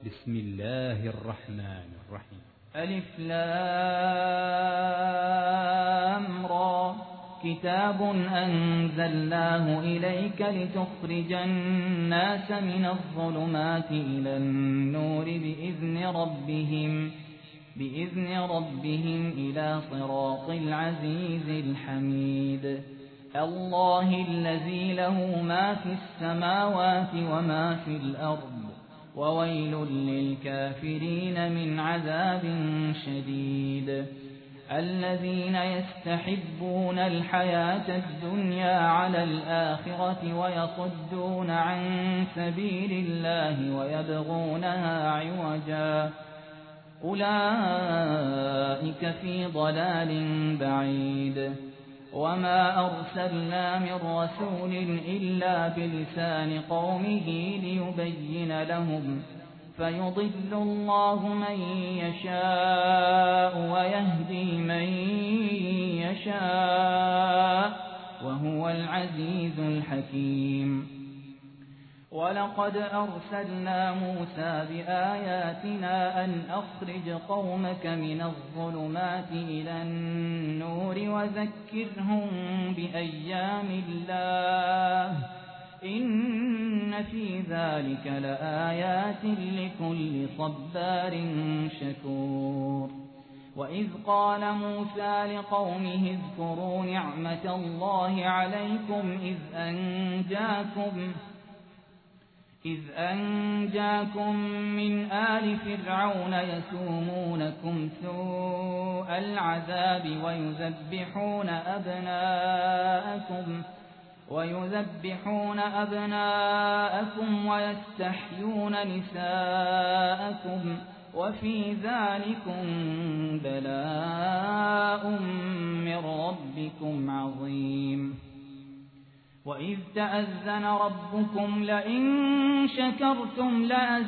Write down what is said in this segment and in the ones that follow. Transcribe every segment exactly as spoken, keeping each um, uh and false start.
بسم الله الرحمن الرحيم. ألف لام را كتاب أنزلناه إليك لتخرج الناس من الظلمات إلى النور بإذن ربهم بإذن ربهم إلى صراط العزيز الحميد. الله الذي له ما في السماوات وما في الأرض وويل للكافرين من عذاب شديد. الذين يستحبون الحياة الدنيا على الآخرة ويصدون عن سبيل الله ويبغونها عوجا أولئك في ضلال بعيد. وما أرسلنا من رسول إلا بلسان قومه ليبين لهم فيضل الله من يشاء ويهدي من يشاء وهو العزيز الحكيم. ولقد أرسلنا موسى بآياتنا أن أخرج قومك من الظلمات إلى النور وذكرهم بأيام الله إن في ذلك لآيات لكل صبار شكور. وإذ قال موسى لقومه اذكروا نعمة الله عليكم إذ أنجاكم إذ أنجاكم من آل فرعون يسومونكم سوء العذاب ويذبحون أبناءكم ويذبحون أبناءكم ويستحيون نساءكم وفي ذلكم بلاء من ربكم عظيم. وإذ تأذن ربكم لئن شكرتم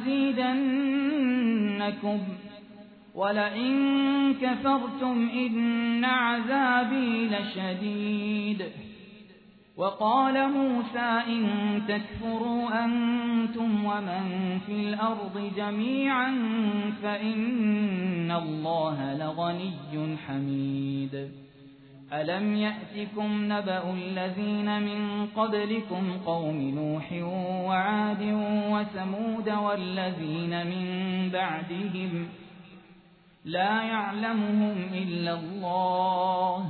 لأزيدنكم ولئن كفرتم إن عذابي لشديد. وقال موسى إن تكفروا أنتم ومن في الأرض جميعا فإن الله لغني حميد. ألم يأتكم نبأ الذين من قبلكم قوم نوح وعاد وثمود والذين من بعدهم لا يعلمهم إلا الله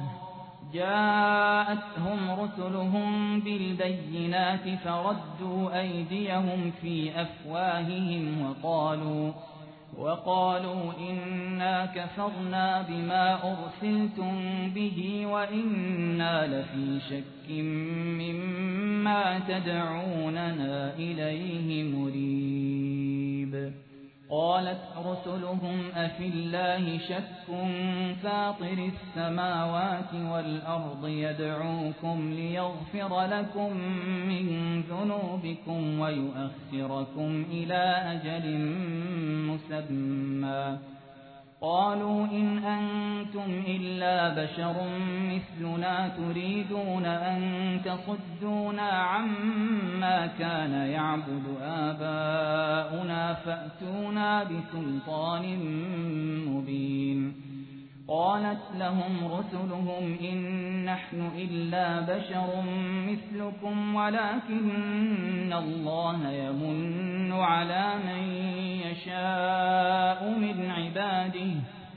جاءتهم رسلهم بالبينات فردوا أيديهم في أفواههم وقالوا وقالوا إنا كفرنا بما أرسلتم به وإنا لفي شك مما تدعوننا إليه مريب. قالت رسلهم أفي الله شك فاطر السماوات والأرض يدعوكم ليغفر لكم من ذنوبكم ويؤخركم إلى أجل مسمى. قالوا إن أنتم إلا بشر مثلنا تريدون أن تصدونا عما كان يعبد آباؤنا فأتونا بسلطان مبين. قالت لهم رسلهم إن نحن إلا بشر مثلكم ولكن الله يمن على من يشاء من عباده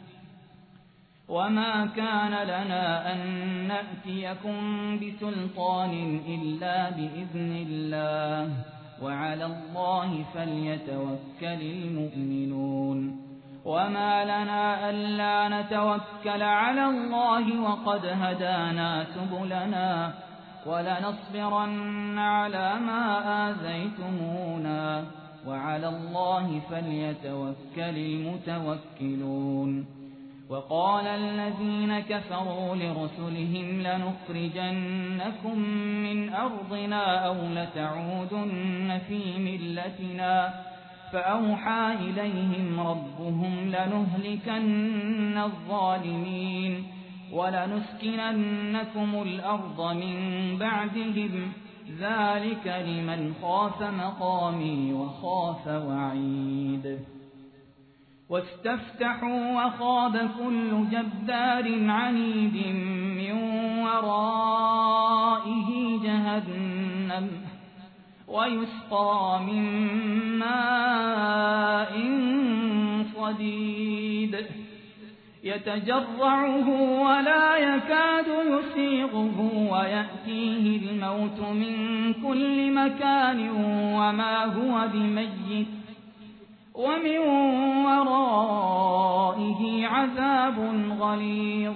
وما كان لنا أن نأتيكم بسلطان إلا بإذن الله وعلى الله فليتوكل المؤمنون. وما لنا ألا نتوكل على الله وقد هدانا سبلنا ولنصبرن على ما آذيتمونا وعلى الله فليتوكل المتوكلون. وقال الذين كفروا لرسلهم لنخرجنكم من أرضنا أو لتعودن في ملتنا فأوحى إليهم ربهم لنهلكن الظالمين ولنسكننكم الأرض من بعدهم ذلك لمن خاف مقامي وخاف وعيد. واستفتحوا وخاب كل جبار عنيد من ورائه جهنم ويسقى من ماء صديد يتجرعه ولا يكاد يسيغه ويأتيه الموت من كل مكان وما هو بميت ومن ورائه عذاب غليظ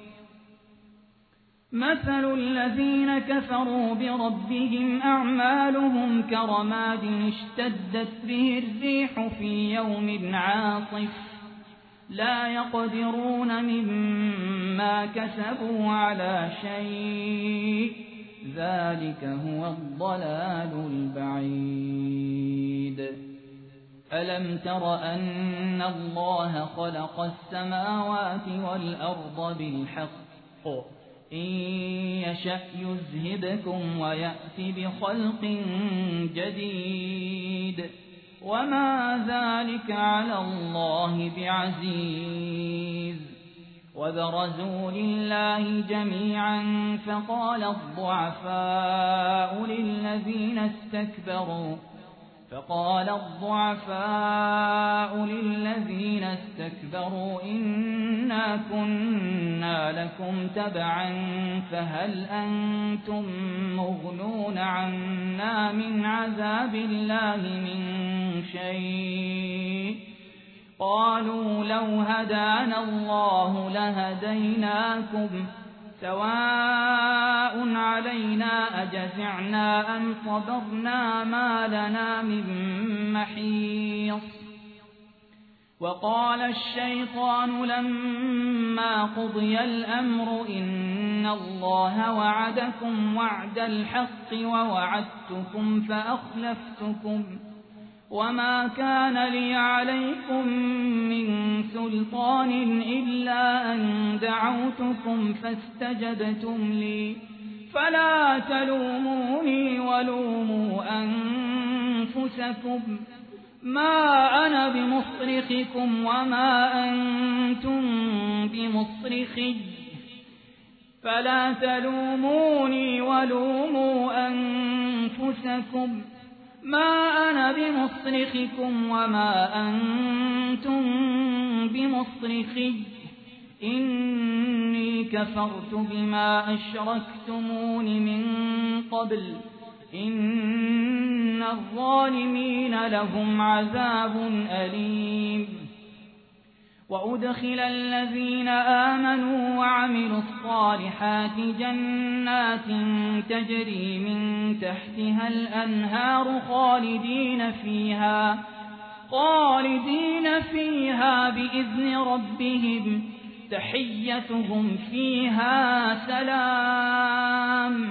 مثل الذين كفروا بربهم أعمالهم كرماد اشتدت به الريح في يوم عاصف لا يقدرون مما كسبوا على شيء ذلك هو الضلال البعيد ألم تر أن الله خلق السماوات والأرض بالحق إن يشأ يذهبكم ويأتي بخلق جديد وما ذلك على الله بعزيز وبرزوا لله جميعا فقال الضعفاء للذين استكبروا فقال الضعفاء للذين استكبروا إنا كنا لكم تبعا فهل أنتم مغنون عنا من عذاب الله من شيء قالوا لو هدانا الله لهديناكم سواء علينا أجزعنا أم صبرنا ما لنا من محيص وقال الشيطان لما قضي الأمر إن الله وعدكم وعد الحق ووعدتكم فأخلفتكم وما كان لي عليكم من سلطان إلا أن دعوتكم فاستجبتم لي فلا تلوموني ولوموا أنفسكم ما أنا بمصرخكم وما أنتم بمصرخي فلا تلوموني ولوموا أنفسكم ما أنا بمصرخكم وما أنتم بمصرخي إني كفرت بما أشركتمون من قبل إن الظالمين لهم عذاب أليم وأدخل الذين آمنوا وعملوا الصالحات جنات تجري من تحتها الأنهار خالدين فيها خالدين فيها بإذن ربهم تحيتهم فيها سلام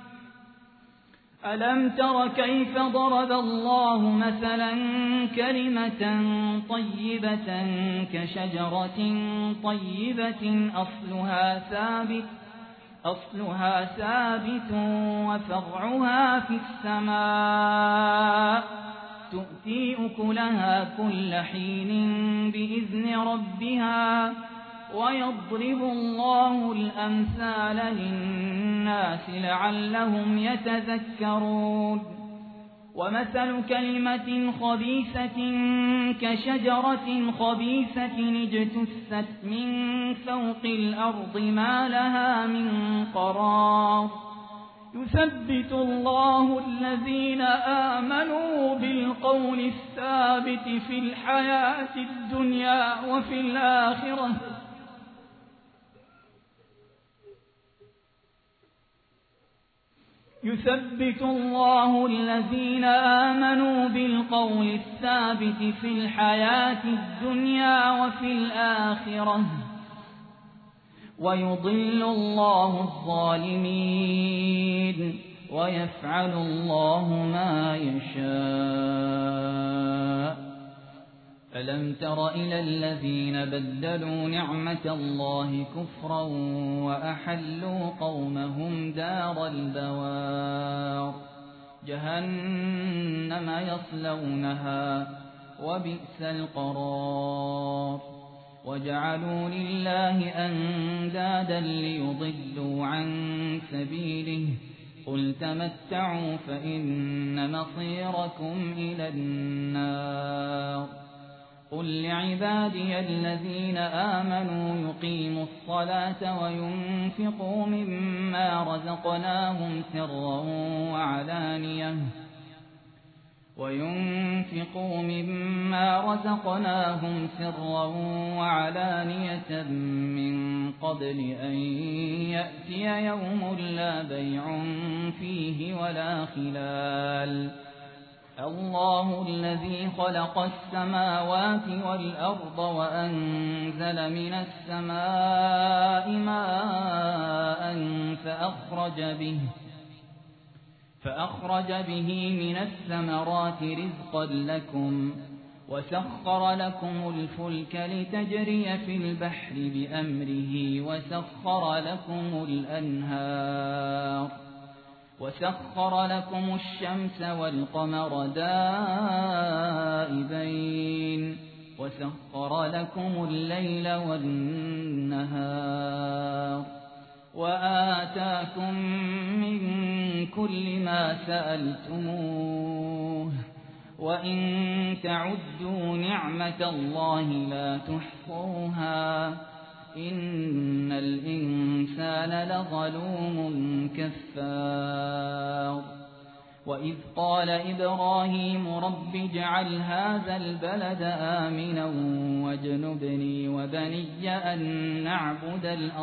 ألم تر كيف ضرب الله مثلا كلمة طيبة كشجرة طيبة أصلها ثابت أصلها ثابت وفرعها في السماء تؤتي أكلها كل حين بإذن ربها ويضرب الله الأمثال للناس لعلهم يتذكرون ومثل كلمة خبيثة كشجرة خبيثة اجتثت من فوق الأرض ما لها من قرار يثبت الله الذين آمنوا بالقول الثابت في الحياة الدنيا وفي الآخرة يثبت الله الذين آمنوا بالقول الثابت في الحياة الدنيا وفي الآخرة ويضل الله الظالمين ويفعل الله ما يشاء ألم تر إلى الذين بدلوا نعمة الله كفرا وأحلوا قومهم دار البوار جهنم يصلونها وبئس القرار وجعلوا لله أندادا ليضلوا عن سبيله قل تمتعوا فإن مصيركم إلى النار قل لعبادي الذين آمنوا يقيموا الصلاة وينفقوا مما رزقناهم سرا وعلانية وينفقوا مما رزقناهم سرا وعلانية من قبل أن يأتي يوم لا بيع فيه ولا خلال الله الذي خلق السماوات والأرض وأنزل من السماء ماء فأخرج به فأخرج به من الثمرات رزقا لكم وسخر لكم الفلك لتجري في البحر بأمره وسخر لكم الأنهار وسخر لكم الشمس والقمر دائبين وسخر لكم الليل والنهار وآتاكم من كل ما سألتموه وإن تعدوا نعمة الله لا تحصوها إن الإنسان لظلوم كفار وإذ قال إبراهيم رب اجعل هذا البلد آمنا واجنبني وبني أن نعبد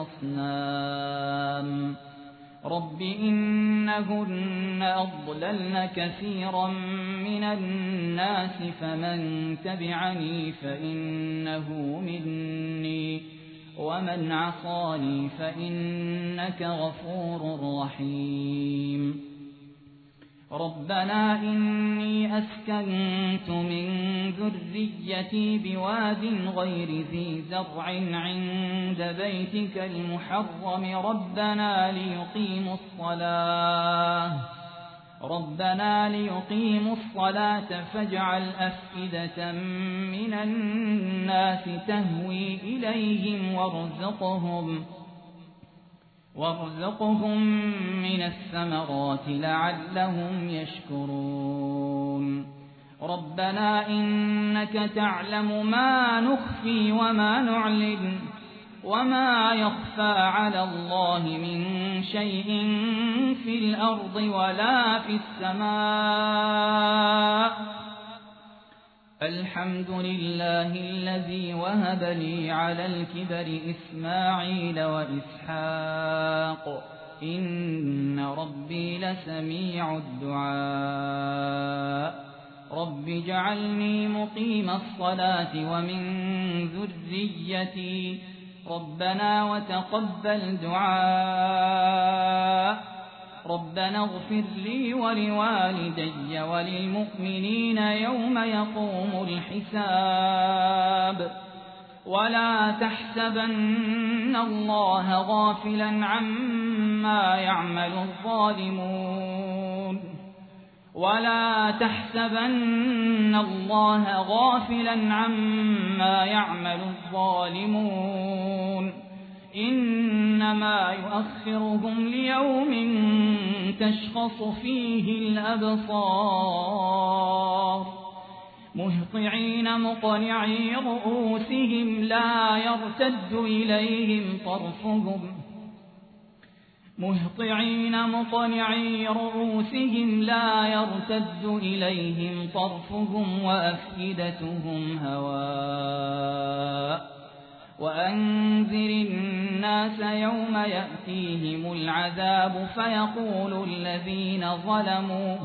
الأصنام رب إنهن أضللن كثيرا من الناس فمن تبعني فإنه مني ومن عصاني فإنك غفور رحيم ربنا إني أسكنت من ذريتي بواد غير ذي زرع عند بيتك المحرم ربنا ليقيموا الصلاة ربنا ليقيموا الصلاة فاجعل أفئدة من الناس تهوي إليهم وارزقهم وارزقهم من الثمرات لعلهم يشكرون ربنا إنك تعلم ما نخفي وما نعلن وما يخفى على الله من شيء في الأرض ولا في السماء الحمد لله الذي وهب لي على الكبر إسماعيل وإسحاق إن ربي لسميع الدعاء رب اجعلني مقيم الصلاة ومن ذريتي ربنا وتقبل دعاء ربنا اغفر لي ولوالدي وللمؤمنين يوم يقوم الحساب ولا تحسبن الله غافلا عما يعمل الظالمون ولا تحسبن الله غافلا عما يعمل الظالمون إنما يؤخرهم ليوم تشخص فيه الأبصار مهطعين مقنعي رؤوسهم لا يرتد إليهم طرفهم مهطعين مقنعي رؤوسهم لا يرتد إليهم طرفهم وأفئدتهم هواء وأنذر الناس يوم يأتيهم العذاب فيقول الذين ظلموا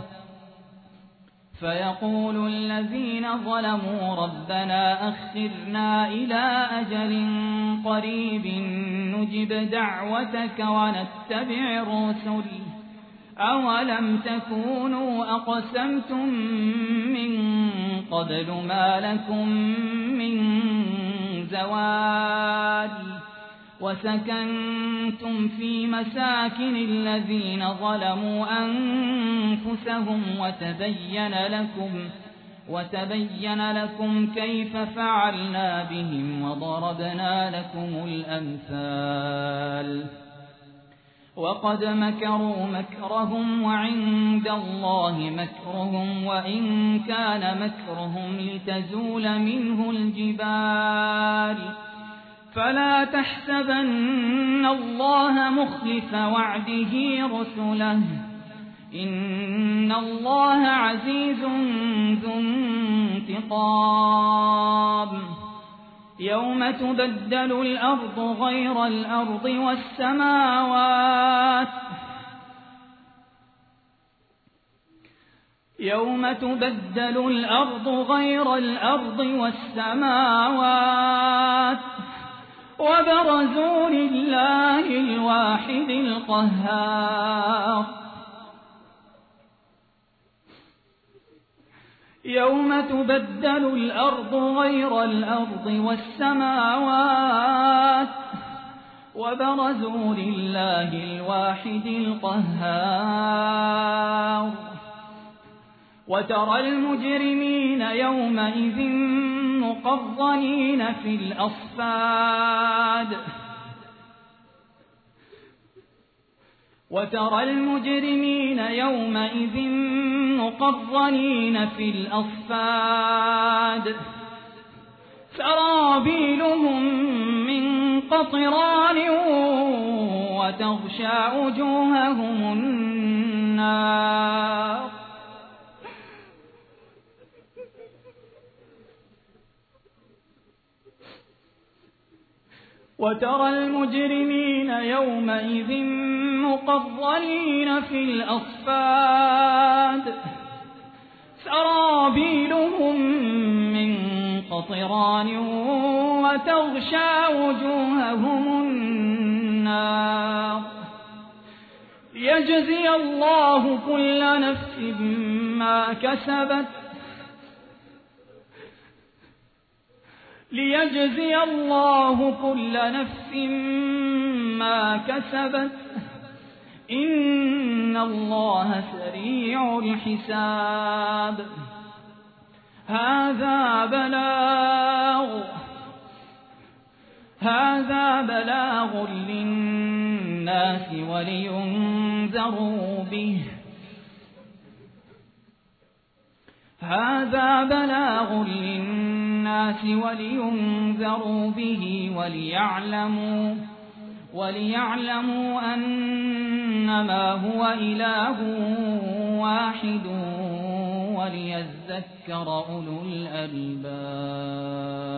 فيقول الذين ظلموا ربنا أخرنا إلى أجل قريب نجب دعوتك ونتبع الرسل أولم تكونوا أقسمتم من قبل ما لكم من زوال وسكنتم في مساكن الذين ظلموا أنفسهم وتبين لكم وتبين لكم كيف فعلنا بهم وضربنا لكم الأمثال وقد مكروا مكرهم وعند الله مكرهم وإن كان مكرهم لتزول منه الجبال فلا تحسبن الله مخلف وعده رسله إن الله عزيز ذو انتقام يوم تبدل الأرض غير الأرض والسماوات يوم تبدل الأرض غير الأرض والسماوات وبرزوا لله الواحد القهار يوم تبدل الأرض غير الأرض والسماوات وبرزوا لله الواحد القهار وترى المجرمين يومئذ مقرنين في الأصفاد وترى المجرمين يومئذ مقرنين في الأصفاد سرابيلهم من قطران وتغشى وجوههم النار وترى المجرمين يومئذ مقرنين في الأصفاد سرابيلهم من قطران وتغشى وجوههم النار ليجزي الله كل نفس ما كسبت ليجزي الله كل نفس ما كسبت إن الله سريع الحساب هذا بلاغ هذا بلاغ للناس ولينذروا به هذا بلاغ للناس ولينذروا به وليعلموا وليعلموا أنما هو إله واحد وليذكر أولو الألباب.